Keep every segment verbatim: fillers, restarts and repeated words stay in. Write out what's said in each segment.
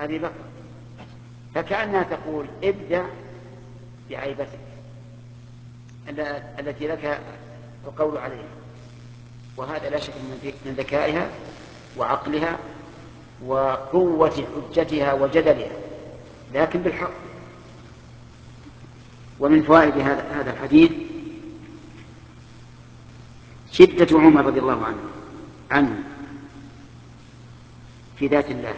أبي بكر، فكأنها تقول ابدأ بعيبتك التي لك القول عليها. وهذا لا شك من ذكائها وعقلها وقوة حجتها وجدلها، لكن بالحق. ومن فوائد هذا الحديث شدة عمر رضي الله عنه عنه في ذات الله،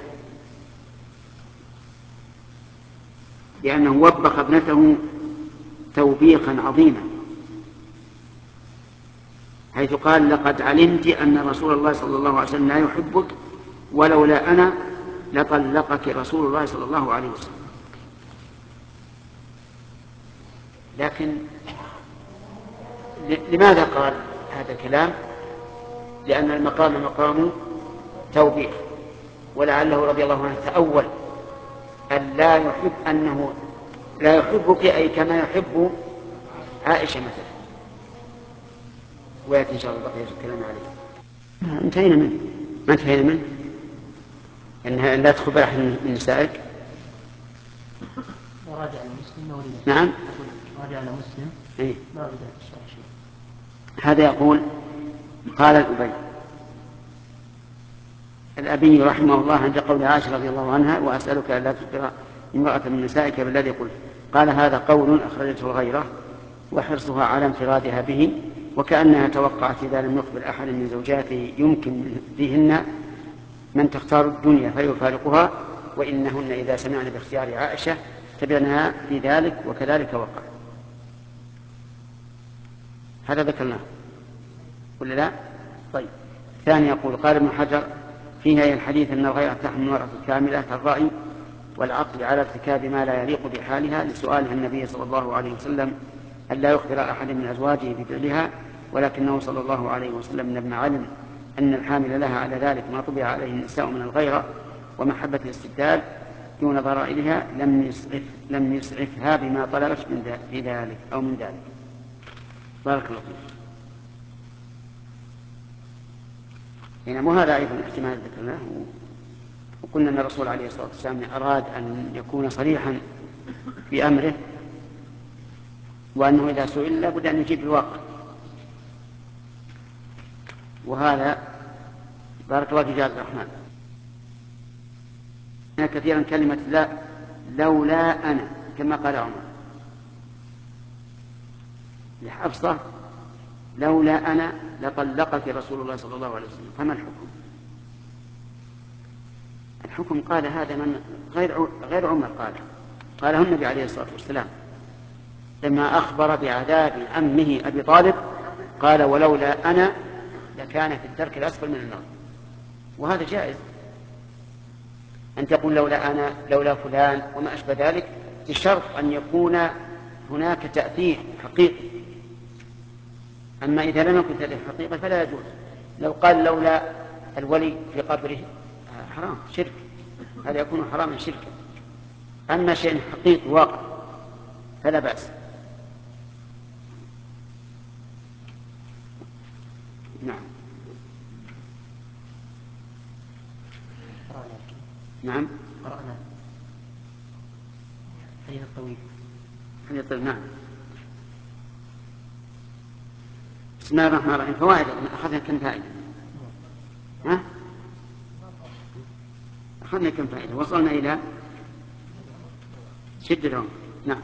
لأنه وبخ ابنته توبيخا عظيما، حيث قال لقد علمت أن رسول الله صلى الله عليه وسلم لا يحبك ولولا أنا لطلقك رسول الله صلى الله عليه وسلم. لكن لماذا قال هذا الكلام؟ لأن المقام مقام توبيخ، ولعله رضي الله عنه تأول أن لا يحب أنه لا يحبك أي كما يحب عائشة مثلا. ويأتي إن شاء الله بقية الكلام عليه. انتهينا منه. ما انتهينا منه أنها لا تدخل بأحد من نسائك. وراجع المسلم. نعم. راجع المسلم. إيه؟ ما أريد شيء. هذا يقول قال الأبي الأبي رحمه الله عند قول عائشة رضي الله عنها وأسألك ألا تخبر امرأة من نسائك بالذي قلت. قال هذا قول أخرجته الغيرة وحرصها على انفرادها به، وكأنها توقعت إذا لم يخبر أحد من زوجاته يمكن فيهن من تختار الدنيا فيفارقها، وإنهن إذا سمعن باختيار عائشة تبعنها في ذلك وكذلك وقع. هذا ذكرناه ولا لا؟ طيب. ثاني يقول قال ابن حجر فيها الحديث أن الغيرة تحمل المرأة كاملة الرأي والعقل على ارتكاب ما لا يليق بحالها، لسؤالها النبي صلى الله عليه وسلم أن لا يخبر أحد من أزواجه بفعلها، ولكنه صلى الله عليه وسلم لما علم أن الحامل لها على ذلك ما طبع عليه النساء من الغيرة ومحبة الاستبدال دون ضرائرها لم يسعف لم يسعفها بما طلبت من في ذلك أو من ذلك. بارك الله فيك. يعني وهذا أيضا احتمال ذكرناه، وقلنا أن الرسول عليه الصلاة والسلام أراد أن يكون صريحا في أمره، وأنه إذا سئل لابد أن يجيب الواقع. وهذا بارك الله في جزاك الرحمن. كثيرا كلمة لا لولا أنا كما قال عمر لحفصة لولا أنا لطلقك رسول الله صلى الله عليه وسلم. فما الحكم؟ الحكم قال هذا من غير غير عمر قال قاله النبي عليه الصلاة والسلام لما أخبر بعذاب عمه أبي طالب قال ولولا أنا لكان في الدرك الأسفل من النار. وهذا جائز أن تقول لولا أنا لولا فلان وما أشبه ذلك، بشرط أن يكون هناك تأثير حقيقي. أما إذا لم يكن تأثير حقيقي فلا يجوز. لو قال لولا الولي في قبره حرام شرك، هذا يكون حراما شركا. أما شيء حقيقي واقع فلا بأس. نعم. نعم. قرأنا حديث الطويل. حديث الطويل. نعم. بسم الله الرحمن الرحيم. فوائد أخذنا كم فائدة؟ ها؟ أخذنا كم فائدة؟ وصلنا إلى شدة العمر. نعم.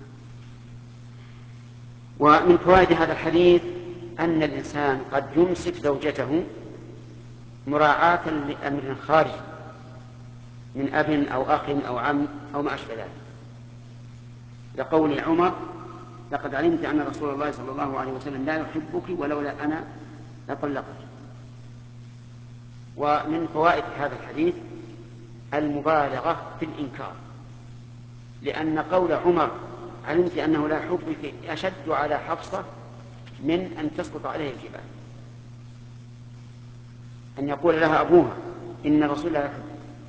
ومن فوائد هذا الحديث أن الإنسان قد يمسك زوجته مراعاة لأمر خارج من أب أو أخ أو عم أو ما أشبه ذلك، لقول عمر لقد علمت أن رسول الله صلى الله عليه وسلم لا يحبك ولولا أنا لطلقك. ومن فوائد هذا الحديث المبالغة في الإنكار، لأن قول عمر علمت أنه لا يحبك أشد على حفصة من أن تسقط عليه الجبال، أن يقول لها أبوها إن الرسول لا يحبك.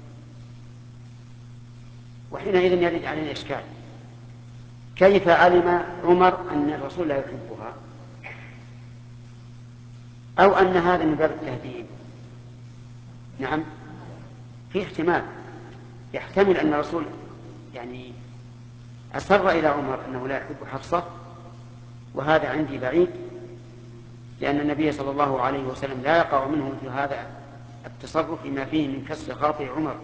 وحينئذ يرد علينا إشكال، كيف علم عمر أن الرسول لا يحبها؟ أو أن هذا من باب التهذيب؟ نعم، في احتمال يحتمل أن الرسول يعني أصر إلى عمر أنه لا يحب حفصة، وهذا عندي بعيد، لأن النبي صلى الله عليه وسلم لا يقع منه مثل هذا التصرف لما فيه من كسر خاطر عمر.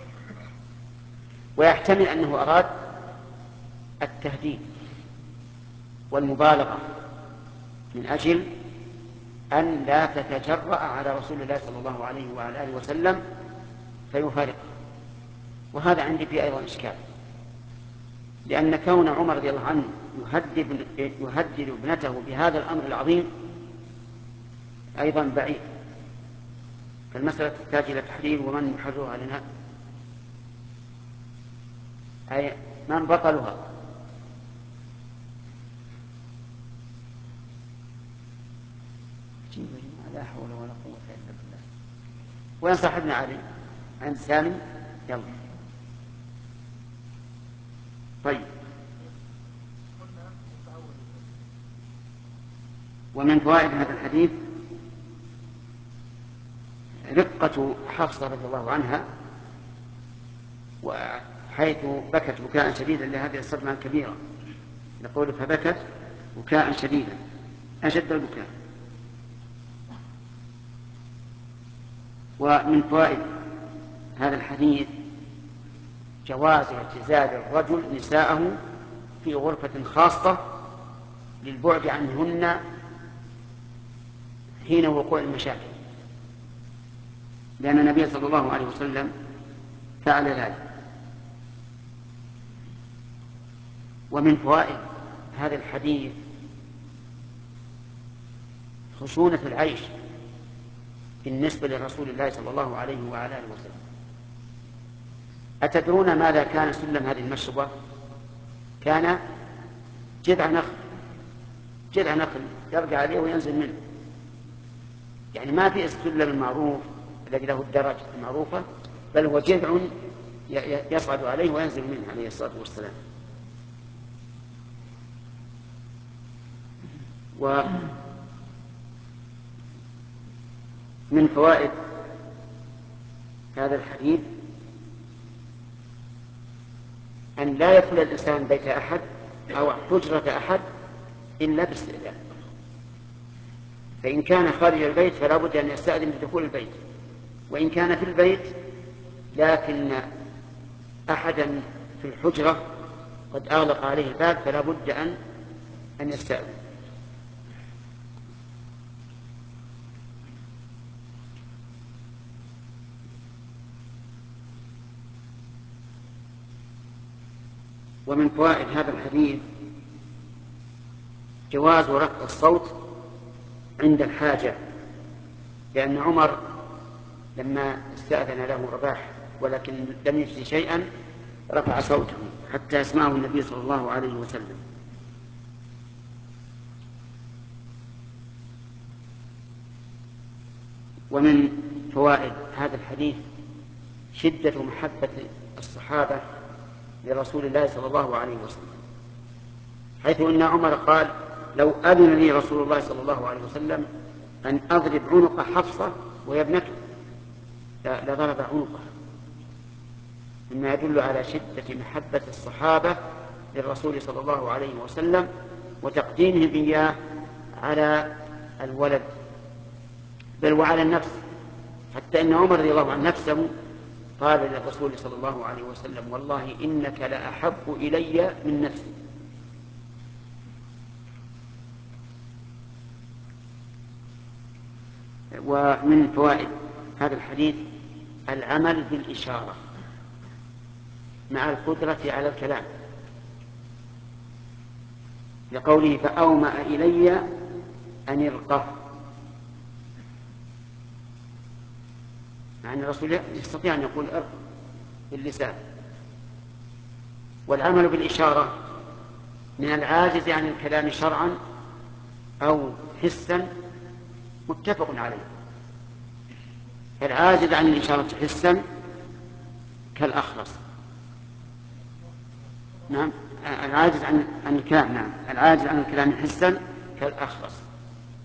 ويحتمل أنه أراد التهديد والمبالغة من أجل أن لا تتجرأ على رسول الله صلى الله عليه وعلى آله وسلم فيفارقه. وهذا عندي فيه أيضا إشكال، لأن كون عمر رضي الله عنه يهدد, يهدد ابنته بهذا الأمر العظيم أيضا بعيد، فالمسألة تحتاج إلى تحرير. ومن يحررها لنا؟ أي من بطلها؟ لا حول ولا قوة إلا بالله. وين صاحبنا علي؟ عند سالم؟ يلا. طيب. ومن فوائد هذا الحديث رقة حفصة رضي الله عنها، وحيث بكت بكاء شديدا لهذه الصدمة الكبيرة، يقول فبكت بكاء شديدا أشد البكاء. ومن فوائد هذا الحديث جواز اعتزال الرجل نساءه في غرفة خاصة للبعد عنهن حين وقوع المشاكل، لأن النبي صلى الله عليه وسلم فعل ذلك. ومن فوائد هذا الحديث خشونة العيش بالنسبة لرسول الله صلى الله عليه وعلى آله وسلم. أتدرون ماذا كان سلم هذه المشربة؟ كان جذع نخل، جذع نخل يرجع عليه وينزل منه، يعني ما في السلم المعروف الذي له الدرج المعروفة، بل هو جذع يصعد عليه وينزل منه عليه الصلاة والسلام. ومن فوائد هذا الحديث أن لا يدخل الإنسان بيت أحد أو حجرة أحد إلا باستئذان، فإن كان خارج البيت فلا بد أن يستأذن بدخول البيت، وإن كان في البيت لكن أحدا في الحجرة قد أغلق عليه الباب فلا بد أن أن يستأذن. ومن فوائد هذا الحديث جواز رفع الصوت عند الحاجة، لأن عمر لما استأذن له رباح ولكن لم يجد شيئا رفع صوته حتى يسمعه النبي صلى الله عليه وسلم. ومن فوائد هذا الحديث شدة محبة الصحابة لرسول الله صلى الله عليه وسلم، حيث أن عمر قال لو أذن لي رسول الله صلى الله عليه وسلم أن أضرب عنق حفصة وهي ابنته لضرب عنقها، مما يدل على شدة محبة الصحابة للرسول صلى الله عليه وسلم وتقديمهم إياه على الولد بل وعلى النفس، حتى أن عمر رضي الله عنه نفسه قال للرسول صلى الله عليه وسلم والله إنك لأحب إلي من نفسي. ومن فوائد هذا الحديث العمل بالإشارة مع القدرة على الكلام، لقوله فأومأ إلي أن يلقه، مع أن الرسول يستطيع أن يقول أرق باللسان. والعمل بالإشارة من العاجز عن الكلام شرعا أو حسا متفق عليه. العاجز عن الإشارة حسا كالأخرس، نعم العاجز عن عن الكلام نعم العاجز عن الكلام حسا كالأخرس،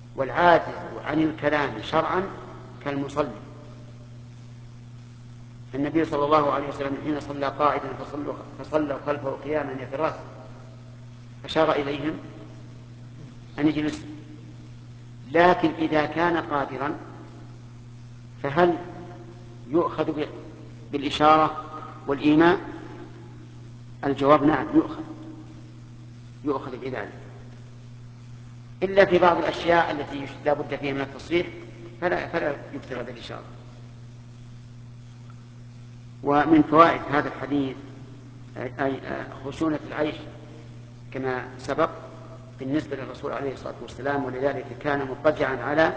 والعاجز عن الكلام شرعا كالمصلي. النبي صلى الله عليه وسلم حين صلى قائدا فصلوا, فصلوا خلفه قياما يفراس أشار إليهم أن يجلسوا، لكن إذا كان قادرا فهل يؤخذ بالإشارة والإيماء؟ الجواب نعم، يؤخذ يؤخذ بذلك، إلا في بعض الأشياء التي لا بد فيها من التصريح فلا, فلا يكتفى بالإشارة. ومن فوائد هذا الحديث أي خشونة العيش كما سبق بالنسبة للرسول عليه الصلاة والسلام، ولذلك كان مضطجعا على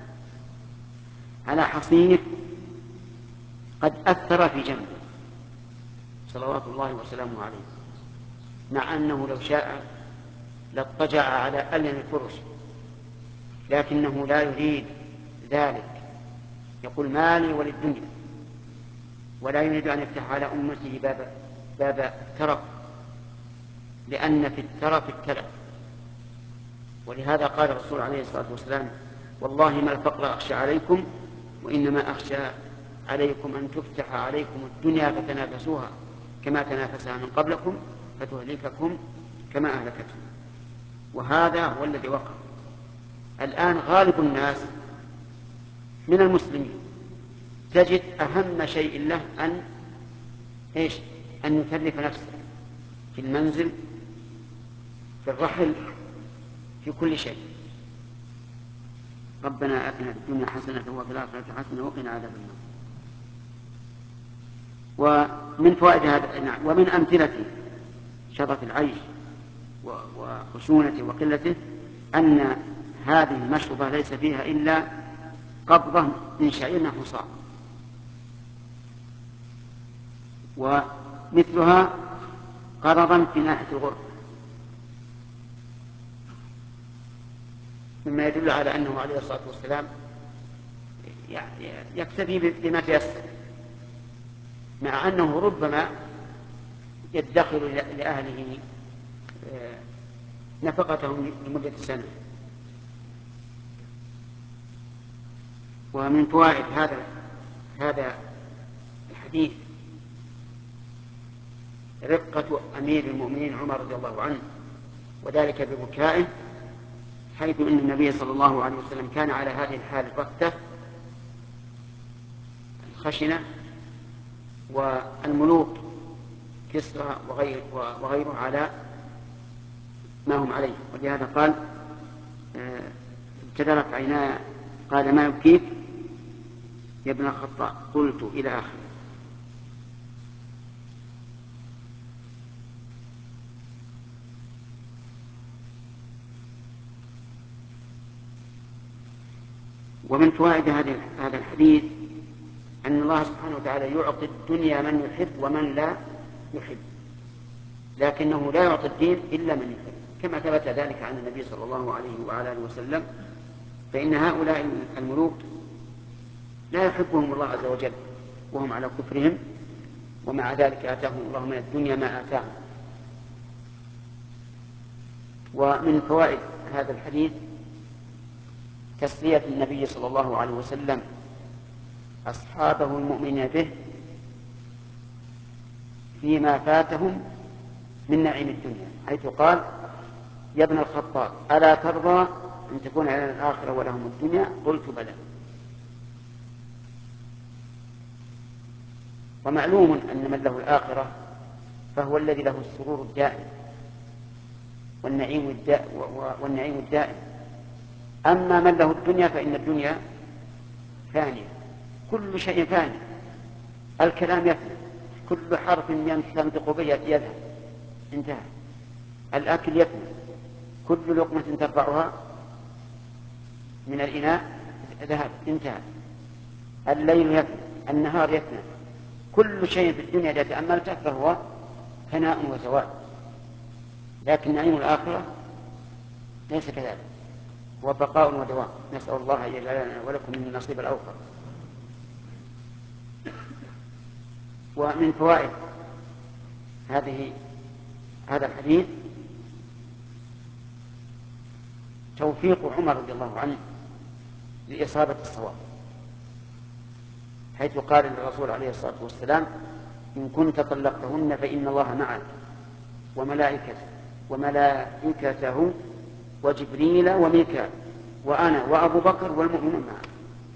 على حصير قد أثر في جنبه صلوات الله وسلامه عليه، مع أنه لو شاء لاضطجع على ألين الفرش، لكنه لا يريد ذلك، يقول مالي وللدنيا، ولا يريد أن يفتح على أمته باب باب الترف، لأن في الترف التلف. ولهذا قال الرسول عليه الصلاة والسلام والله ما الفقر أخشى عليكم وإنما أخشى عليكم أن تفتح عليكم الدنيا فتنافسوها كما تنافسها من قبلكم فتهلككم كما أهلكتهم. وهذا هو الذي وقع الآن. غالب الناس من المسلمين تجد أهم شيء له أن إيش؟ أن يكلف نفسه في المنزل، في الرحل، في كل شيء. ربنا آتنا في الدنيا حسنة وفي الآخرة حسنة وقنا عذاب النار. ومن فوائد هذا ومن أمثلة شرف العيش وخشونته وقلته أن هذه المشربة ليس فيها إلا قبضة من شعير نحو صاع، ومثلها قرضا في ناحية الغرب، مما يدل على أنه عليه الصلاة والسلام يكتفي بما تيسر، مع أنه ربما يدخر لأهله نفقتهم لمدة سنة. ومن فوائد هذا هذا الحديث رقة أمير المؤمنين عمر رضي الله عنه، وذلك ببكائه، حيث أن النبي صلى الله عليه وسلم كان على هذه الحال الرقة الخشنة، والملوك كسرى وغير وغيره على ما هم عليه. ولهذا قال ابتدرت عيناي قال ما يبكيك يا ابن الخطاب، قلت إلى آخره. ومن فوائد هذا الحديث أن الله سبحانه وتعالى يعطي الدنيا من يحب ومن لا يحب، لكنه لا يعطي الدين إلا من يحب، كما ثبت ذلك عن النبي صلى الله عليه وعلى آله وسلم. فإن هؤلاء الملوك لا يحبهم الله عز وجل وهم على كفرهم، ومع ذلك آتاهم الله من الدنيا ما آتاهم. ومن فوائد هذا الحديث تسلية النبي صلى الله عليه وسلم أصحابه المؤمنين به فيما فاتهم من نعيم الدنيا، حيث قال يا ابن الخطاب ألا ترضى أن تكون على الآخرة ولهم الدنيا؟ قلت بلى. ومعلوم أن من له الآخرة فهو الذي له السرور الدائم والنعيم الدائم, والنعيم الدائم. أما من له الدنيا فإن الدنيا فانية، كل شيء فاني، الكلام يفنى، كل حرف ينطق به يذهب انتهى، الأكل يفنى، كل لقمة ترفعها من الإناء ذهب انتهى، الليل يفنى، النهار يفنى، كل شيء في الدنيا إذا تأملته فهو فناء وزوال. لكن نعيم الآخرة ليس كذلك، هو بقاء ودوام. نسأل الله أن يجعلنا ولكم من النصيب الأوفر. ومن فوائد هذه هذا الحديث توفيق عمر رضي الله عنه لإصابة الصواب، حيث قال للرسول عليه الصلاة والسلام: إن كنت طلقتهن فإن الله معك وملائكته وملائكته وجبريل وميكال وأنا وأبو بكر والمؤمنون معه.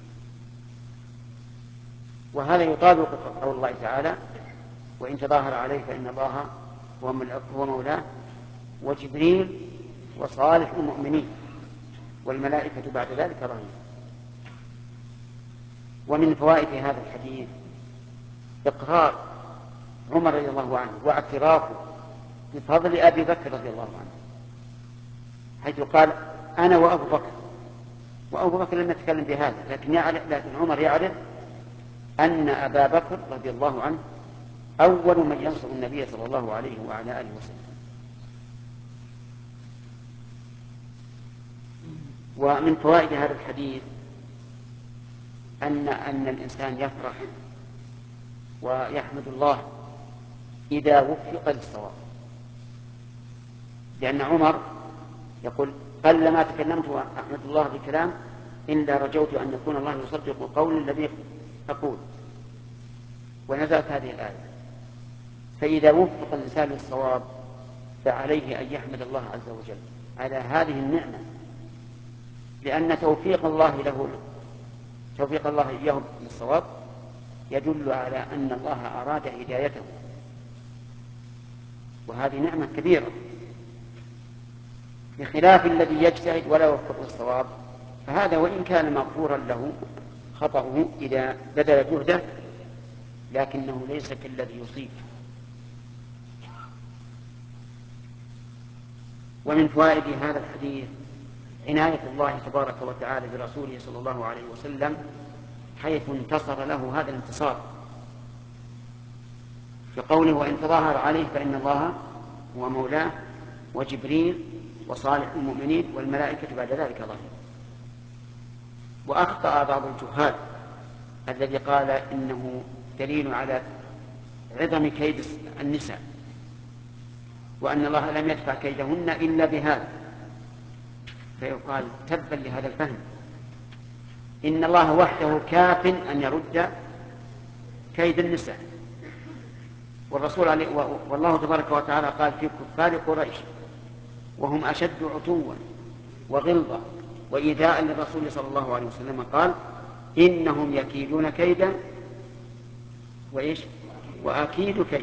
وهذا يطابق قول الله تعالى: وإن تظاهر عليه فإن الله هو مولاه وجبريل وصالح المؤمنين والملائكة بعد ذلك ظهير. ومن فوائد هذا الحديث إقرار عمر رضي الله عنه واعترافه بفضل أبي بكر رضي الله عنه، حيث قال: أنا وأبو بكر. وأبو بكر لم يتكلم بهذا، لكن, يعرف لكن عمر يعرف أن أبا بكر رضي الله عنه أول من ينصر النبي صلى الله عليه وعلى آله وسلم. ومن فوائد هذا الحديث أن أن الإنسان يفرح ويحمد الله إذا وفق للصواب، لأن عمر يقول: قلما تكلمت وأحمد الله بكلام إلا رجوت أن يكون الله يصدق قولي الذي أقول. ونزلت هذه الآية. فإذا وفق الإنسان للصواب فعليه أن يحمد الله عز وجل على هذه النعمة، لأن توفيق الله له توفيق الله إياه للصواب يدل على أن الله أراد هدايته، وهذه نعمة كبيرة، بخلاف الذي يجتهد ولا يوفق للصواب، فهذا وإن كان مغفورا له خطأه إذا بذل جهده، لكنه ليس كالذي يصيب. ومن فوائد هذا الحديث عناية الله تبارك وتعالى برسوله صلى الله عليه وسلم، حيث انتصر له هذا الانتصار في قوله: وإن تظاهر عليه فإن الله هو مولاه وجبريل وصالح المؤمنين والملائكة بعد ذلك ظهير. وأخطأ بعض الجهال الذي قال إنه دليل على عظم كيد النساء، وأن الله لم يدفع كيدهن إلا بهذا، فيقال: تبا لهذا الفهم، إن الله وحده كاف أن يرد كيد النساء. والرسول عليه والله تبارك وتعالى قال في كفار قريش وهم أشد عتوا وغلظة وإيذاء للرسول صلى الله عليه وسلم، قال: إنهم يكيدون كيدا وإيش وأكيد كيدا.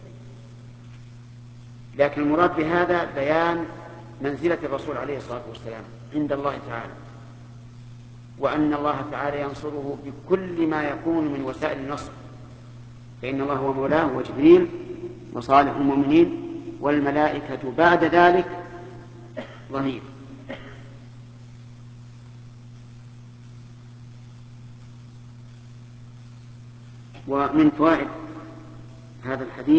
لكن المراد بهذا بيان منزلة الرسول عليه الصلاة والسلام عند الله تعالى، وأن الله تعالى ينصره بكل ما يكون من وسائل النصر، فإن الله هو مولاه وجبريل وصالح المؤمنين والملائكة بعد ذلك ظهير. ومن فوائد هذا الحديث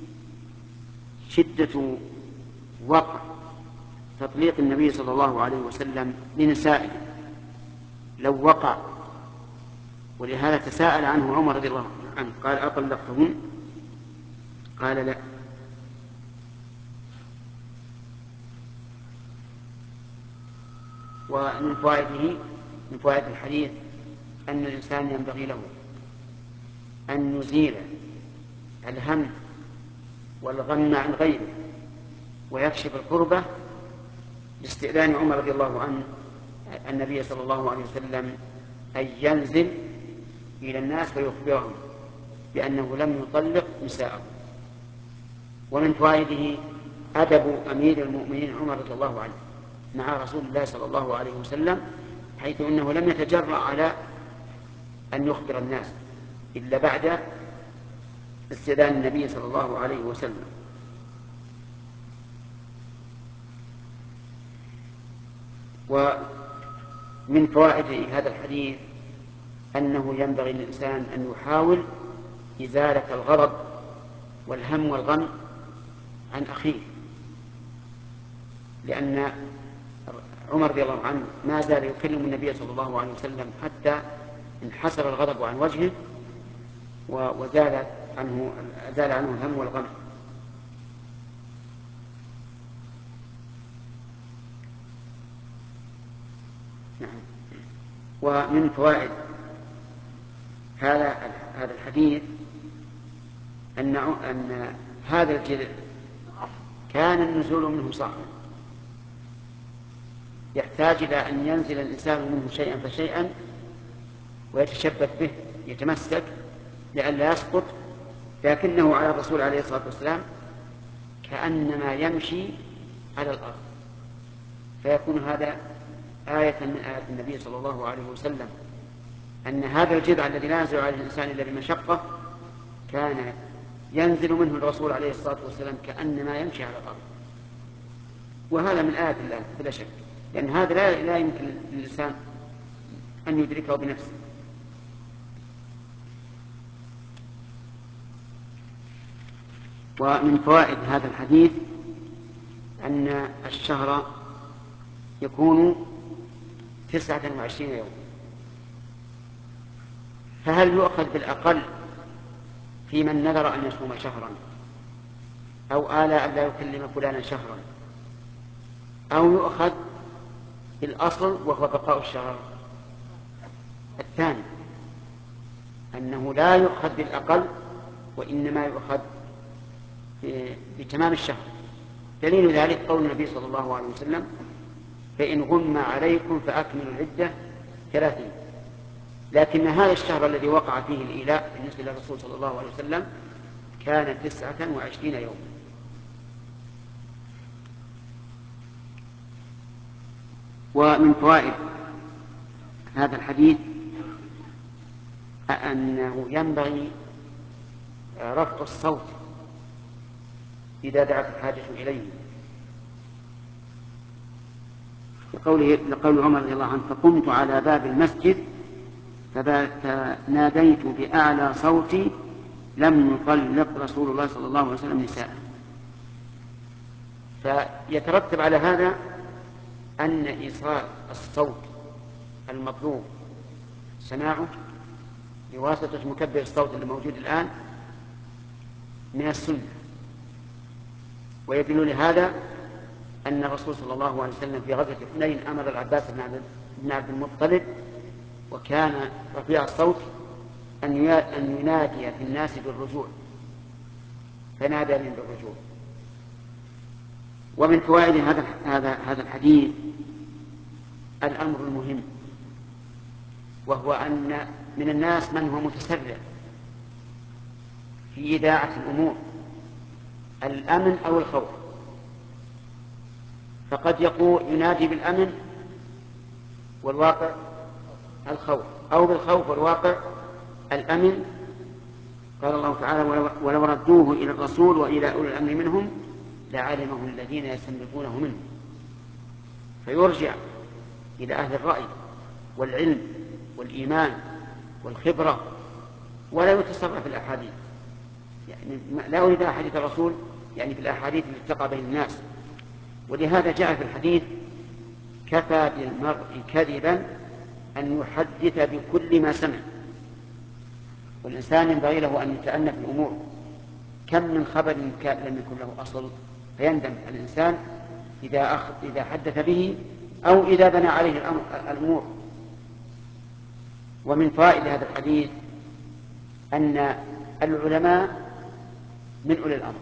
شدة وقع تطليق النبي صلى الله عليه وسلم لنسائه لو وقع، ولهذا تساءل عنه عمر رضي الله عنه قال: أطلقتهن؟ قال: لا. ومن فوائده من فوائد الحديث أن الإنسان ينبغي له أن يزيل الهم والغم عن غيره ويكشف الكربة باستئذان عمر رضي الله عنه النبي صلى الله عليه وسلم أن ينزل إلى الناس ويخبرهم بأنه لم يطلق نساءه. ومن فوائده أدب أمير المؤمنين عمر رضي الله عنه مع رسول الله صلى الله عليه وسلم، حيث أنه لم يتجرأ على أن يخبر الناس إلا بعد استئذان النبي صلى الله عليه وسلم. ومن فوائد هذا الحديث أنه ينبغي للإنسان أن يحاول إزالة الغضب والهم والغم عن أخيه، لأن عمر رضي الله عنه ما زال يكلم النبي صلى الله عليه وسلم حتى انحسر الغضب عن وجهه وزال عنه زال عنه الهم والغم. نعم. ومن فوائد هذا هذا الحديث أن أن هذا الجذع كان النزول منه صعبا، يحتاج إلى أن ينزل الإنسان منه شيئا فشيئا ويتشبث به، يتمسك لئلا يسقط، لكنه على الرسول عليه الصلاة والسلام كأنما يمشي على الأرض، فيكون هذا آية من آيات النبي صلى الله عليه وسلم، أن هذا الجذع الذي لا ينزل عليه الإنسان إلا بمشقة كان ينزل منه الرسول عليه الصلاة والسلام كأنما يمشي على الأرض. وهذا من آيات الله بلا شك، لأن هذا لا, لا يمكن للإنسان أن يدركه بنفسه. ومن فوائد هذا الحديث أن الشهر يكون تسعة وعشرين يوم، فهل يؤخذ بالأقل في من نذر أن يصوم شهرا، أو آل أن لا يكلم فلانا شهرا، أو يؤخذ بالأصل وهو بقاء الشهر؟ الثاني أنه لا يؤخذ بالأقل وإنما يؤخذ بتمام الشهر. دليل ذلك قول النبي صلى الله عليه وسلم: فإن غم عليكم فأكملوا العدة ثلاثين. لكن هذا الشهر الذي وقع فيه الإيلاء بالنسبة للرسول صلى الله عليه وسلم كان تسعة وعشرين يوما. ومن فوائد هذا الحديث أنه ينبغي رفع الصوت إذا دعت الحاجة إليه، لقوله لقول عمر رضي الله عنه: فقمت على باب المسجد فناديت بأعلى صوتي لم يطلق رسول الله صلى الله عليه وسلم نساءه. فيترتب على هذا أن إيصال الصوت المطلوب سماعه بواسطة مكبر الصوت الموجود الآن من السنة. ويدل لهذا أن الرسول صلى الله عليه وسلم في غزوة حنين أمر العباس بن عبد المطلب وكان رفيع الصوت أن ينادي في الناس بالرجوع، فنادى بهم بالرجوع. ومن فوائد هذا هذا هذا الحديث الأمر المهم، وهو أن من الناس من هو متسرع في إذاعة الأمور، الأمن أو الخوف، فقد يقول ينادي بالأمن والواقع الخوف، أو بالخوف والواقع الأمن. قال الله تعالى: ولو ردوه إلى الرسول وإلى أولي الأمر منهم لعلمه الذين يستنبطونه منه. فيرجع إلى أهل الرأي والعلم والإيمان والخبرة، ولا يتصرف في الأحاديث. يعني لا أريد أحاديث الرسول يعني في الأحاديث التي تقع بين الناس. ولهذا جاء في الحديث: كفى بالمرء كذبا أن يحدث بكل ما سمع. والإنسان ينبغي له أن يتأنى في الأمور. كم من خبر لم يكن له أصل فيندم الإنسان إذا, أخ... إذا حدث به أو إذا بنى عليه الأمور. ومن فوائد هذا الحديث أن العلماء من أولي الأمر،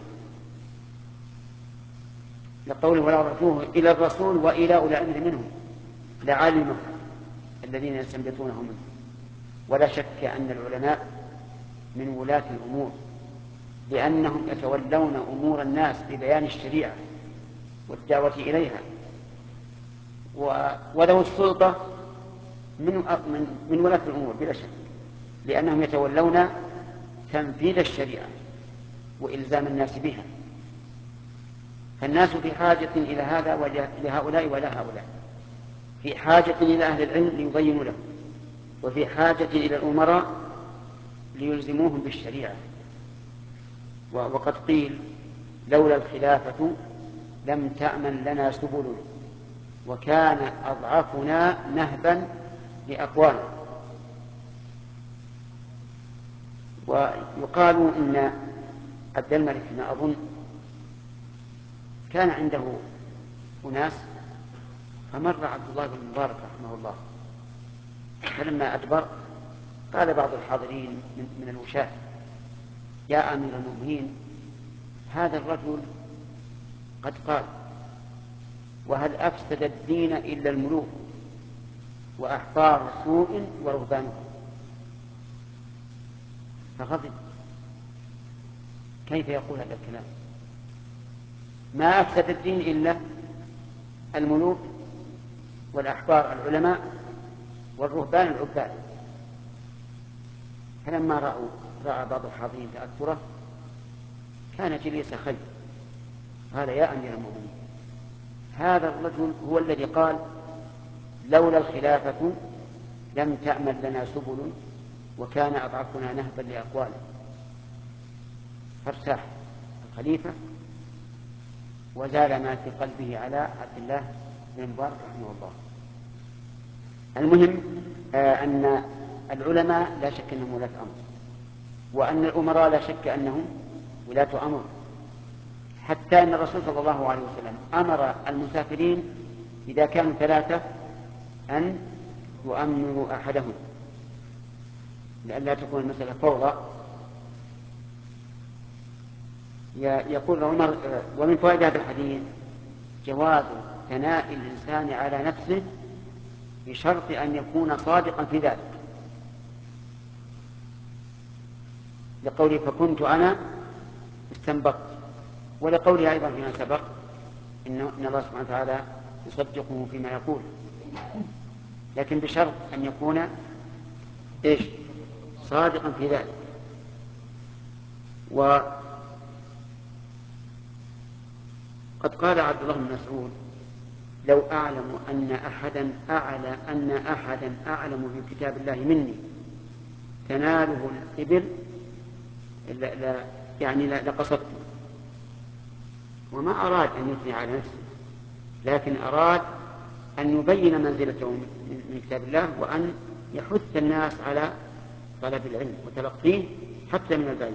لقوله: ولا رجوه إلى الرسول وإلى أولي الأمر منهم لعلمه الذين يستنبطونه منه. ولا شك أن العلماء من ولاة الأمور، لأنهم يتولون أمور الناس ببيان الشريعة والدعوة إليها، وذو السلطة من من ولاة الأمور بلا شك، لأنهم يتولون تنفيذ الشريعة وإلزام الناس بها. فالناس في حاجة إلى هذا ولهؤلاء ولا هؤلاء، في حاجة إلى أهل العلم ليبينوا له، وفي حاجة إلى الأمراء ليلزموهم بالشريعة. وقد قيل: لولا الخلافة لم تأمن لنا سبل وكان أضعفنا نهبا لأقوالنا. ويقال إن عبد الملك بن أظن كان عنده أناس، فمر عبد الله بن مبارك رحمه الله، فلما أدبر قال بعض الحاضرين من الوشاة: يا أمير المؤمنين، هذا الرجل قد قال: وهل أفسد الدين إلا الملوك وأحبار سوء ورهبانه. فغضب: كيف يقول هذا الكلام؟ ما أفسد الدين إلا الملوك والأحبار العلماء والرهبان العباد. فلما رأوا رأى بعض الحاضرين تأثره كان جليس خلف قال: يا أمير المؤمنين، هذا الرجل هو الذي قال: لولا الخلافة لم تأمن لنا سبل وكان أضعفنا نهبا لأقواله. فارتاح الخليفة وزال ما في قلبه على عبد الله بن مبارك رحمه الله. المهم آه أن العلماء لا شك أنهم ولاة أمر، وأن الأمراء لا شك أنهم ولاة أمر، حتى أن الرسول صلى الله عليه وسلم أمر المسافرين إذا كانوا ثلاثة أن يؤمروا أحدهم لئلا تكون المسألة فوضى. يقول عمر: ومن فوائد هذا الحديث جواز ثناء الإنسان على نفسه بشرط أن يكون صادقا في ذلك، لقوله: فكنت أنا استنبطت، ولقوله أيضا فيما سبق: إن الله سبحانه وتعالى يصدقه فيما يقول، لكن بشرط أن يكون إيش؟ صادقا في ذلك. وقد قال عبد الله بن مسعود: لو أعلم أن أحدا أعلى أن أحدا أعلم بكتاب الله مني تناله الإبل لا لا يعني لقصدته. وما أراد أن يثني على نفسه، لكن أراد أن يبين منزلته من كتاب الله، وأن يحث الناس على طلب العلم وتلقيه حتى من البعيد.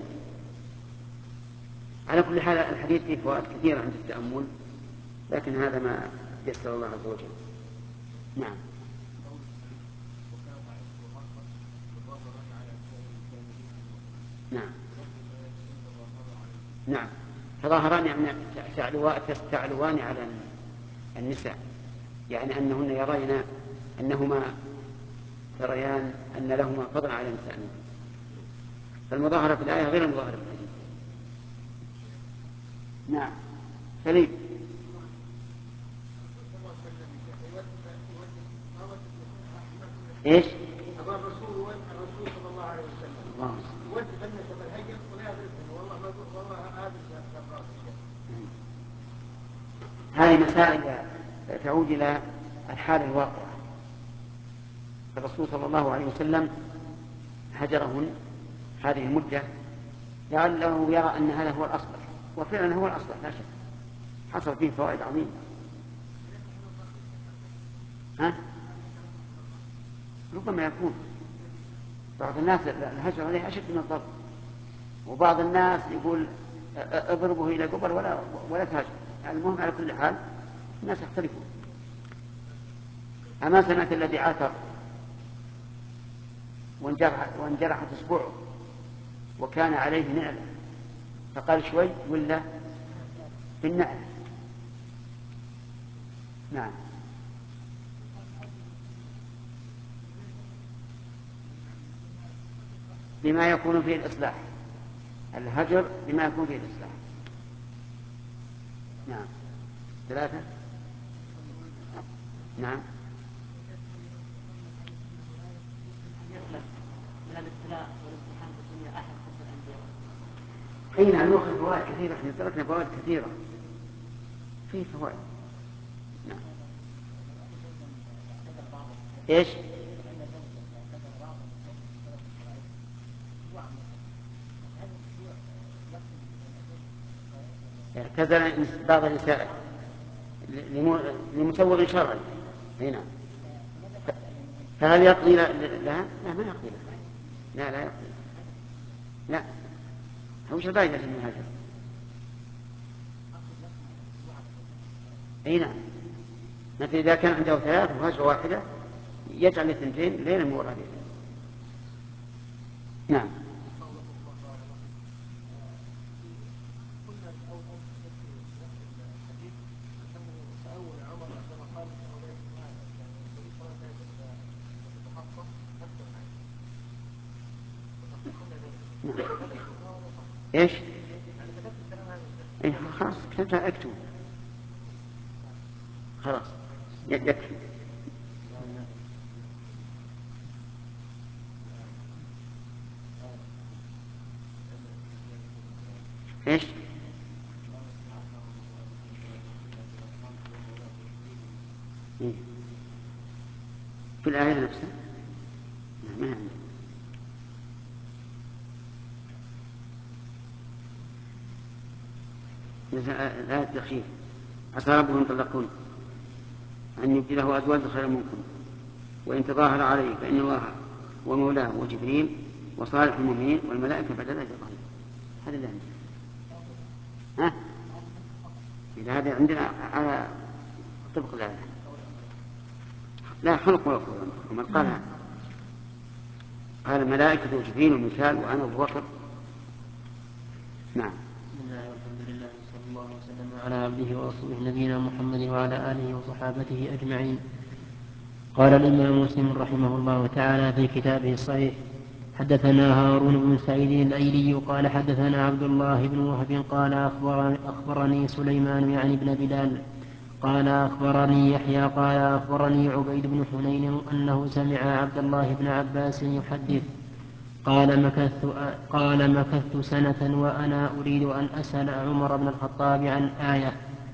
على كل حال الحديث فيه فوائد كثيرة عند التأمل، لكن هذا ما يسر الله عز وجل. نعم. نعم نعم تظاهران يعني تستعلوان على النساء، يعني أنهن يرين أنهما تريان أن لهما فضلا على النساء. فالمظاهرة في الآية غير المظاهرة في الحديث. نعم. سليم. ايش؟ أبا الرسول والرسول صلى الله عليه وسلم يوجه الناس بالهجر ولا يضربهم، والله ما والله هذا هذه مسائل تعود إلى الحال الواقع. الرسول صلى الله عليه وسلم هجرهن هذه المدة لعله يرى أن هذا هو الأصلح، وفعلا هو الأصلح لا شك، حصل فيه فوائد عظيمة. ها؟ ربما يكون بعض الناس الهجر عليه أشد من الضرب، وبعض الناس يقول اضربه إلى قبر ولا ولا تهجر. المهم على كل حال الناس يختلفون. أما سمعت الذي عاثر وانجرحت أسبوعه وكان عليه نعلة فقال شوي ولا في النعل. نعم. بما يكون فيه الإصلاح، الهجر بما يكون فيه الإصلاح. نعم. ثلاثة. نعم. من الابتلاء والامتحان في الدنيا أحد حسب الأنبياء. حين نأخذ فوائد كثيرة، احنا تركنا فوائد كثيرة، فيه فوائد. نعم. ايش؟ اعتزل بعض النساء لمسوغ شرعي. هنا فهل يقضي لها؟ لا ما يقضي لها. لا لا يقضي. لا هو مش الفائدة من هذا. اي نعم. مثل اذا كان عنده ثلاث وهجرة واحدة يجعل اثنتين ليلا وراء ليلا. نعم. ايش؟ إيه خلاص كتبتها اكتب خلاص يكفي. ايش؟ إيه؟ في الآية نفسها ما عندي. الآية التخيير عسى ربكم إن طلقتن أن يبدله أزواجا خيرا منكم وإن تظاهر عليه فإن الله ومولاه وجبريل وصالح المؤمنين والملائكة بعد ذلك ظهير. هذا اللي عندنا. ها؟ إذا هذا عندنا على طبق الآية. لا خلق ولا قرآن ومن قالها قال الملائكة وجبريل وميكال وأنا أبو بكر. نعم. بسم الله والحمد لله صلى الله وسلم على عبده ورسوله نبينا محمد وعلى آله وصحابته أجمعين. قال الإمام مسلم رحمه الله تعالى في كتابه الصحيح: حدثنا هارون بن سعيد الأيلي قال حدثنا عبد الله بن وهب قال أخبرني سليمان يعني بن بلال قال أخبرني يحيى قال أخبرني عبيد بن حنين أنه سمع عبد الله بن عباس يحدث قال مكثت, قال مكثت سنة وأنا أريد أن أسأل عمر بن الخطاب عن آية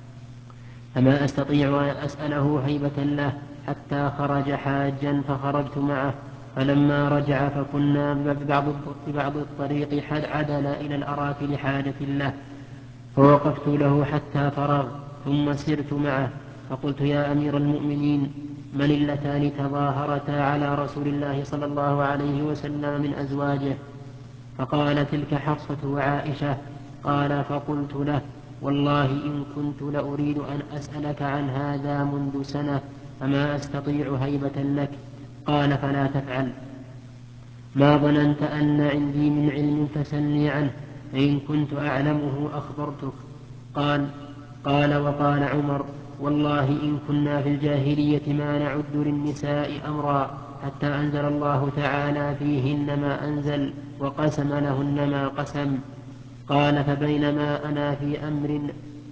فما أستطيع أن أسأله هيبة له حتى خرج حاجا فخرجت معه فلما رجع فكنا ببعض, ببعض الطريق حد عدل إلى الأراك لحاجة له فوقفت له حتى فرغ ثم سرت معه فقلت يا أمير المؤمنين من اللتان تظاهرتا على رسول الله صلى الله عليه وسلم من أزواجه؟ فقال تلك حفصة وعائشة. قال فقلت له والله إن كنت لأريد أن أسألك عن هذا منذ سنة فما أستطيع هيبة لك. قال فلا تفعل. ما ظننت أن عندي من علم فسلني عنه فإن كنت أعلمه أخبرتك. قال قال وقال عمر والله إن كنا في الجاهلية ما نعد للنساء أمرا حتى أنزل الله تعالى فيهن ما أنزل وقسم لهن ما قسم. قال فبينما أنا في أمر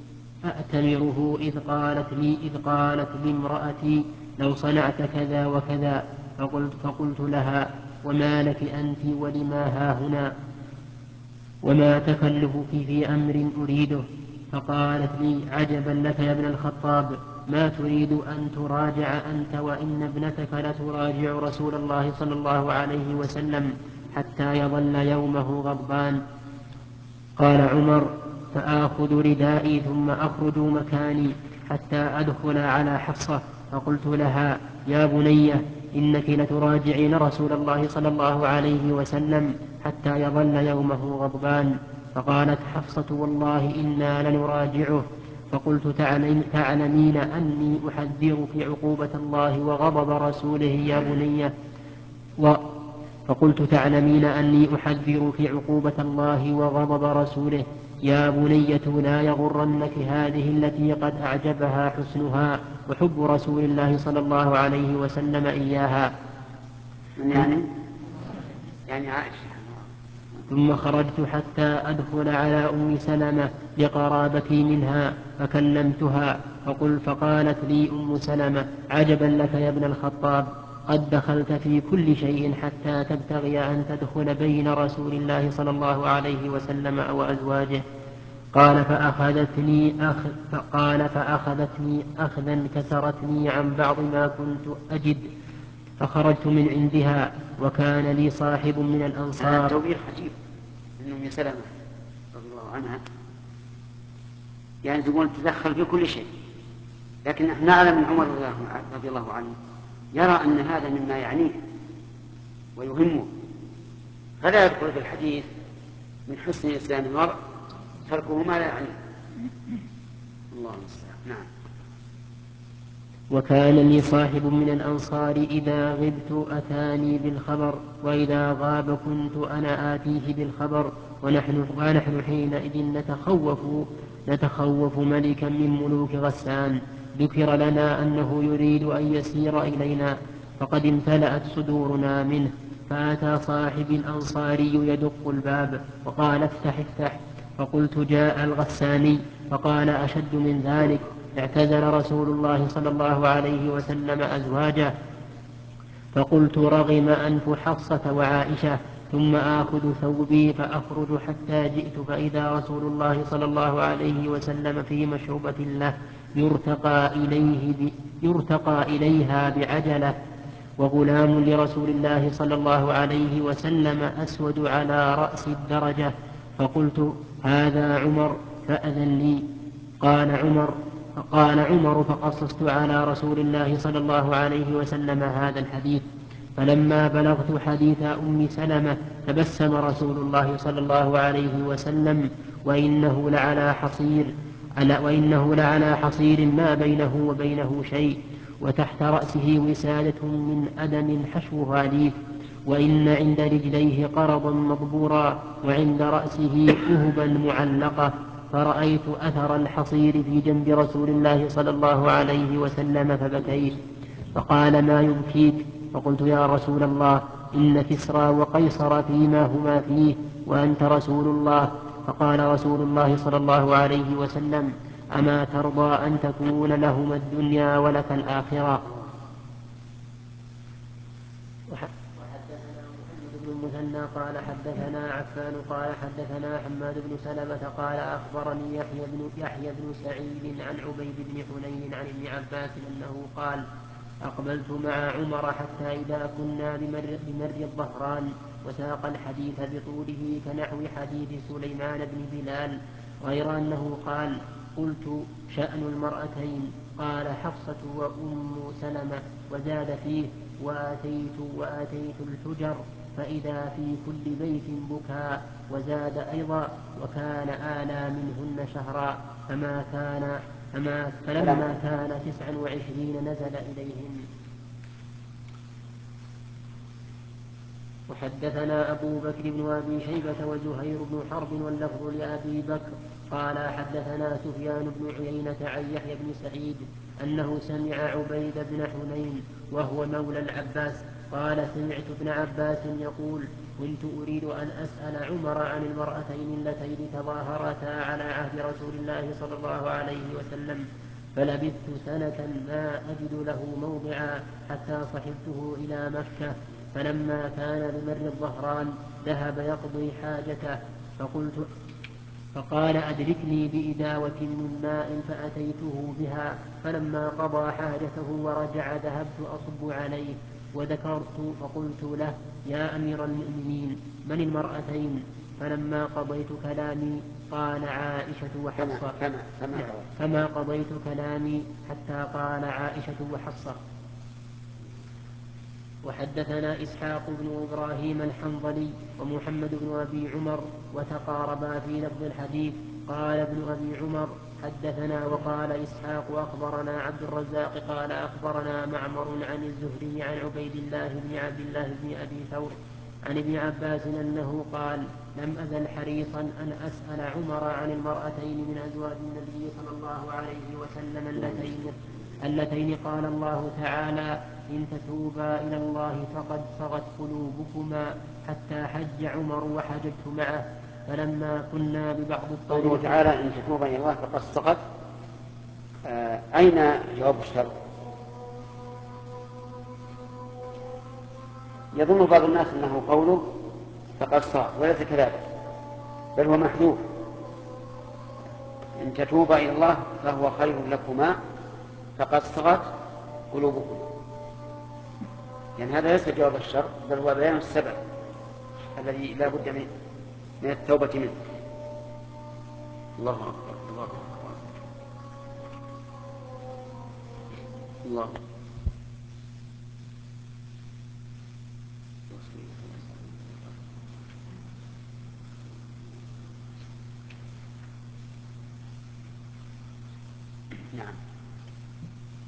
أأتمره إذ قالت لي إذ قالت لي امرأتي لو صنعت كذا وكذا فقلت, فقلت لها وما لك أنت ولما هاهنا وما تكلفك في أمر أريده؟ فقالت لي عجبا لك يا ابن الخطاب ما تريد أن تراجع أنت وإن ابنتك لتراجع رسول الله صلى الله عليه وسلم حتى يظل يومه غضبان. قال عمر فآخذ ردائي ثم أخرج مكاني حتى أدخل على حفصة فقلت لها يا بنية إنك لتراجعين رسول الله صلى الله عليه وسلم حتى يظل يومه غضبان. فقالت حفصة والله إنا لنراجعه. فقلت تعلمين أني أحذرك عقوبة الله وغضب رسوله يا بنية و فقلت تعلمين أني أحذرك عقوبة الله وغضب رسوله يا بنية لا يغرنك هذه التي قد أعجبها حسنها وحب رسول الله صلى الله عليه وسلم إياها. يعني يعني عائشة. ثم خرجت حتى أدخل على أم سلمة لقرابتي منها فكلمتها فقل فقالت لي أم سلمة عجبا لك يا ابن الخطاب قد دخلت في كل شيء حتى تبتغي أن تدخل بين رسول الله صلى الله عليه وسلم وأزواجه. قال فأخذتني, أخ فقال فأخذتني أخذا كسرتني عن بعض ما كنت أجد فخرجت من عندها وكان لي صاحب من الأنصار. هذا توبيخ عجيب أن أم سلمة رضي الله عنها يعني تقول تدخل في كل شيء، لكن نحن نعلم من عمر رضي الله عنه يرى أن هذا مما يعنيه ويهمه فلا يدخل في الحديث من حسن إسلام المرء تركه ما لا يعنيه. الله المستعان. نعم. وكان لي صاحب من الأنصار إذا غبت أتاني بالخبر وإذا غاب كنت أنا آتيه بالخبر ونحن, ونحن حينئذ نتخوف نتخوف ملكا من ملوك غسان ذكر لنا أنه يريد أن يسير إلينا فقد امتلأت صدورنا منه. فأتى صاحب الأنصاري يدق الباب وقال افتح افتح. فقلت جاء الغساني. فقال أشد من ذلك اعتزل رسول الله صلى الله عليه وسلم أزواجه. فقلت رغم أنف حفصة وعائشة ثم آخذ ثوبي فأخرج حتى جئت فإذا رسول الله صلى الله عليه وسلم في مشربة له يرتقى, إليه يرتقى إليها بعجلة وغلام لرسول الله صلى الله عليه وسلم أسود على رأس الدرجة. فقلت هذا عمر فأذن لي. قال عمر قال عمر فقصصت على رسول الله صلى الله عليه وسلم هذا الحديث. فلما بلغت حديث أم سلمة تبسم رسول الله صلى الله عليه وسلم وإنه لعلى حصير وإنه لعلى حصير ما بينه وبينه شيء وتحت رأسه وسادة من أدم حشوها ليف وإن عند رجليه قرضا مضبورا وعند رأسه أهبا معلقة. فرأيت أثر الحصير في جنب رسول الله صلى الله عليه وسلم فبكيت. فقال ما يبكيك؟ فقلت يا رسول الله إن كسرى وقيصر فيما هما فيه وأنت رسول الله. فقال رسول الله صلى الله عليه وسلم أما ترضى أن تكون لهما الدنيا ولك الآخرة؟ وحدثنا محمد بن المثنى قال حدثنا عفان قال حدثنا حماد بن سلمة قال أخبرني يحيى بن, يحيى بن سعيد عن عبيد بن حنين عن ابن عباس أنه قال أقبلت مع عمر حتى إذا كنا بمر, بمر الظهران وساق الحديث بطوله كنحو حديث سليمان بن بلال غير أنه قال قلت شأن المرأتين قال حفصة وأم سلمة وزاد فيه وآتيت, وآتيت الحجر فإذا في كل بيت بكاء وزاد أيضا وكان آلى منهن شهرا فما كان فما فلما كان تسعا وعشرين نزل إليهم. وحدثنا أبو بكر بن أبي شيبة وزهير بن حرب واللفظ لأبي بكر قال حدثنا سفيان بن عيينة عن يحيى بن سعيد أنه سمع عبيد بن حنين وهو مولى العباس قال سمعت ابن عباس يقول كنت أريد أن أسأل عمر عن المرأتين اللتين تظاهرتا على عهد رسول الله صلى الله عليه وسلم فلبثت سنة ما أجد له موضعا حتى صحبته إلى مكة فلما كان بمر الظهران ذهب يقضي حاجته فقلت فقال أدركني بإداوة من ماء فأتيته بها فلما قضى حاجته ورجع ذهبت أصب عليه وذكرت فقلت له يا أمير المؤمنين من المرأتين؟ فلما قضيت كلامي قال عائشة وحفصة فما, فما, فما قضيت كلامي حتى قال عائشة وحفصة. وحدثنا إسحاق بن إبراهيم الحنظلي ومحمد بن أبي عمر وتقاربا في لفظ الحديث. قال ابن أبي عمر حدثنا وقال إسحاق أخبرنا عبد الرزاق قال أخبرنا معمر عن الزهري عن عبيد الله بن عبد الله بن أبي ثور عن ابن عباس أنه قال لم أزل حريصا أن أسأل عمر عن المرأتين من أزواج النبي صلى الله عليه وسلم اللتين اللتين قال الله تعالى إن تتوبا إلى الله فقد صغت قلوبكما حتى حج عمر وحججت معه فلما كنا ببعض الطريق. قوله تعالى إن تتوبا إلى الله فقد صغت آه أين جواب الشرط؟ يظن بعض الناس أنه قوله فقد صغت وليس كذلك بل هو محذوف إن تتوبا إلى الله فهو خير لكما فقد صغت قلوبكم يعني هذا ليس جواب الشرط بل هو بيان السبب الذي لا بد من من التوبة منه. الله أكبر الله أكبر الله نعم.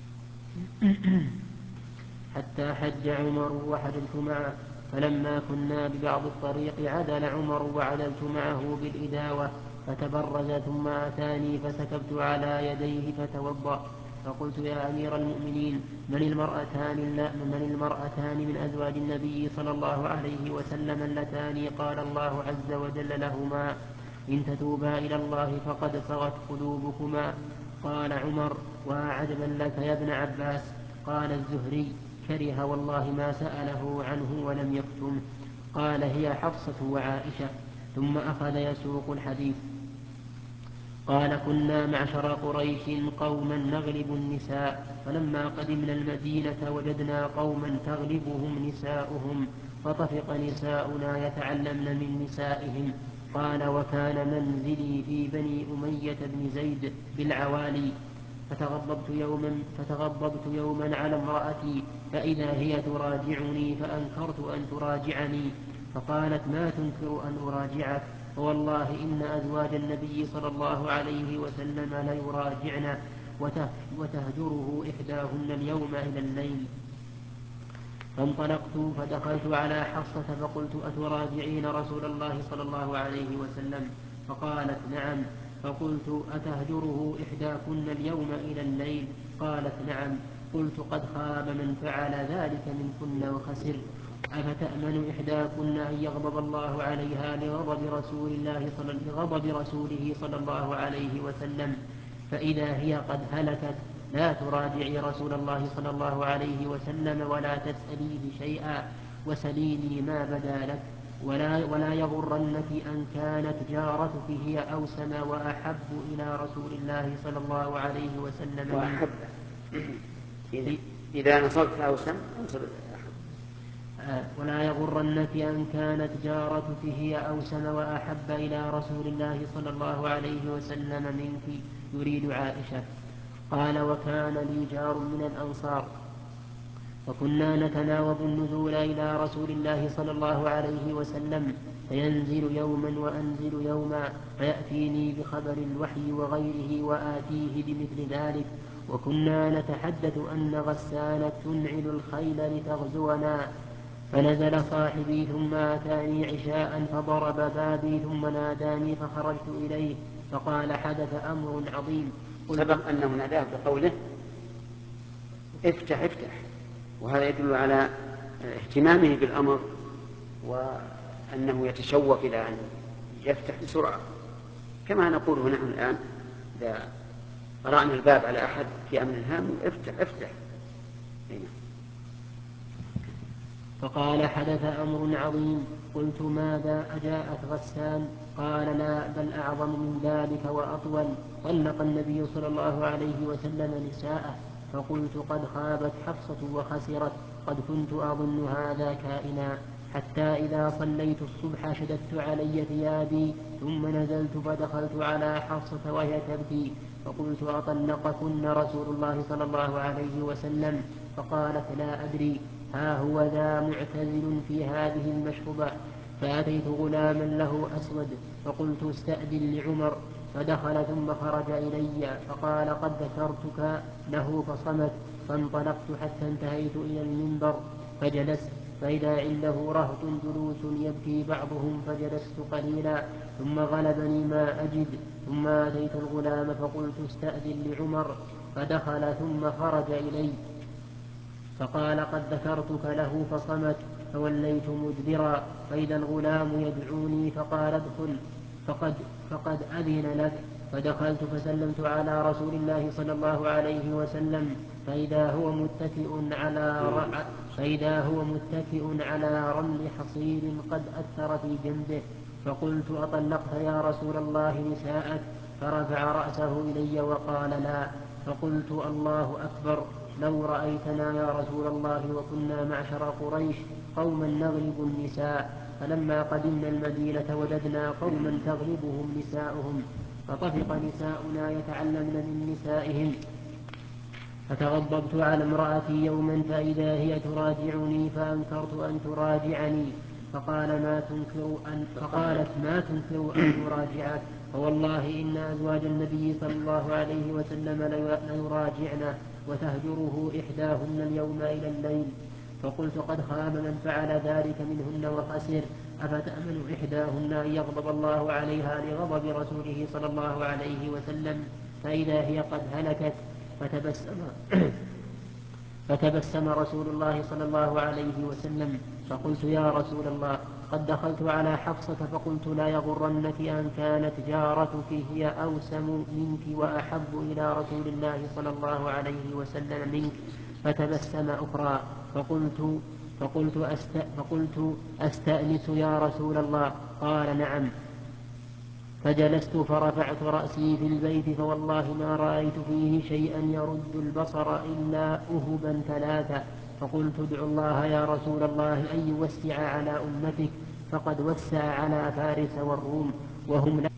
حتى حج عمر وحجلت معه، فلما كنا ببعض الطريق عدل عمر وعدلت معه بالإداوة، فتبرز ثم أتاني فسكبت على يديه فتوضأ، فقلت يا أمير المؤمنين من المرأتان, من المرأتان من أزواج النبي صلى الله عليه وسلم اللتان قال الله عز وجل لهما إن تتوبا إلى الله فقد صغت قلوبكما؟ قال عمر وعجبا لك يا ابن عباس. قال الزهري كره والله ما سأله عنه ولم يكتم. قال هي حفصة وعائشة. ثم أخذ يسوق الحديث. قال كنا معشر قريش قوما نغلب النساء، فلما قدمنا المدينة وجدنا قوما تغلبهم نساؤهم، فطفق نساؤنا يتعلمن من نسائهم. قال وكان منزلي في بني أمية بن زيد بالعوالي، فتغضبت يوما, فتغضبت يوما على امرأتي فإذا هي تراجعني فأنكرت أن تراجعني، فقالت ما تنكر أن أراجعك؟ فوالله إن أزواج النبي صلى الله عليه وسلم ليراجعن وتهجره إحداهن اليوم إلى الليل. فانطلقت فدخلت على حفصة فقلت أتراجعين رسول الله صلى الله عليه وسلم؟ فقالت نعم. فقلت أتهجره إحداكن اليوم إلى الليل؟ قالت نعم. قلت قد خاب من فعل ذلك منكن وخسر. أفتأمن إحداكن أن يغضب الله عليها لغضب رسول الله صلى لغضب رسوله صلى الله عليه وسلم فإذا هي قد هلكت لا تراجعي رسول الله صلى الله عليه وسلم ولا تسأليه شيئا وسليني ما بدا لك، ولا, ولا يغرنك أن كانت جارتك هي أوسم وأحب إلى رسول الله صلى الله عليه وسلم وأحب. إذا نصبت أوسم انصب ولا يغرنك أن كانت جارتك هي أوسم وأحب إلى رسول الله صلى الله عليه وسلم منك، يريد عائشة. قال وكان لي جار من الأنصار وكنا نتناوب النزول إلى رسول الله صلى الله عليه وسلم، فينزل يوما وأنزل يوما، فيأتيني بخبر الوحي وغيره وآتيه بمثل ذلك. وكنا نتحدث أن غسانة تنعل الخيل لتغزونا، فنزل صاحبي ثم أتاني عشاء فضرب بابي ثم ناداني فخرجت إليه فقال حدث أمر عظيم. سبق أنه ناداه بقوله افتح افتح، وهذا يدل على اهتمامه بالأمر وأنه يتشوق إلى أن يفتح بسرعة، كما نقوله نحن الآن إذا قرأنا الباب على أحد في أمر هام افتح افتح. فقال حدث أمر عظيم. قلت ماذا أجاءت غسان؟ قال لا بل أعظم من ذلك وأطول، طلق النبي صلى الله عليه وسلم نساءه. فقلت قد خابت حفصة وخسرت، قد كنت أظن هذا كائنا، حتى إذا صليت الصبح شددت علي ثيابي ثم نزلت فدخلت على حفصة وهي تبكي، فقلت أطلقكن رسول الله صلى الله عليه وسلم؟ فقالت لا أدري، ها هو ذا معتزل في هذه المشربة. فأتيت غلاما له أسود فقلت استأذن لعمر، فدخل ثم خرج إلي فقال قد ذكرتك له فصمت. فانطلقت حتى انتهيت إلى المنبر فجلست، فإذا عنده رهط جلوس يبكي بعضهم، فجلست قليلا ثم غلبني ما أجد، ثم أتيت الغلام فقلت استأذن لعمر، فدخل ثم خرج إلي فقال قد ذكرتك له فصمت. فوليت مدبرا فإذا الغلام يدعوني فقال ادخل فقد, فقد أذن لك. فدخلت فسلمت على رسول الله صلى الله عليه وسلم فإذا هو متكئ على ر... فإذا هو متكئ على رمل حصير قد أثر في جنبه. فقلت أطلقت يا رسول الله نساءك؟ فرفع رأسه إلي وقال لا. فقلت الله أكبر، لو رأيتنا يا رسول الله وكنا معشر قريش قوما نغلب النساء، فلما قدمنا المدينة وجدنا قوما تغلبهم نساؤهم، فطفق نساؤنا يتعلمن من نسائهم. فتغضبت على امرأتي يوما فإذا هي تراجعني فأنكرت أن تراجعني، فقال ما تنكر أن فقالت ما تنكر أن نراجعك؟ فوالله إن أزواج النبي صلى الله عليه وسلم ليراجعن وتهجره إحداهن اليوم إلى الليل. فقلت قد خاب من فعل ذلك منهن وخسر. أفتأمن إحداهن أن يغضب الله عليها لغضب رسوله صلى الله عليه وسلم فإذا هي قد هلكت؟ فتبسم فتبسم رسول الله صلى الله عليه وسلم. فقلت يا رسول الله قد دخلت على حفصة فقلت لا يغرنك أن كانت جارتك هي أوسم منك وأحب إلى رسول الله صلى الله عليه وسلم منك. فتبسم أخرى. فقلت فقلت, أست فقلت أستأنس يا رسول الله؟ قال نعم. فجلست فرفعت رأسي في البيت فوالله ما رأيت فيه شيئا يرد البصر إلا أهبا ثلاثة. فقلت ادعو الله يا رسول الله أن يوسع على أمتك فقد وسع على فارس والروم وهم لا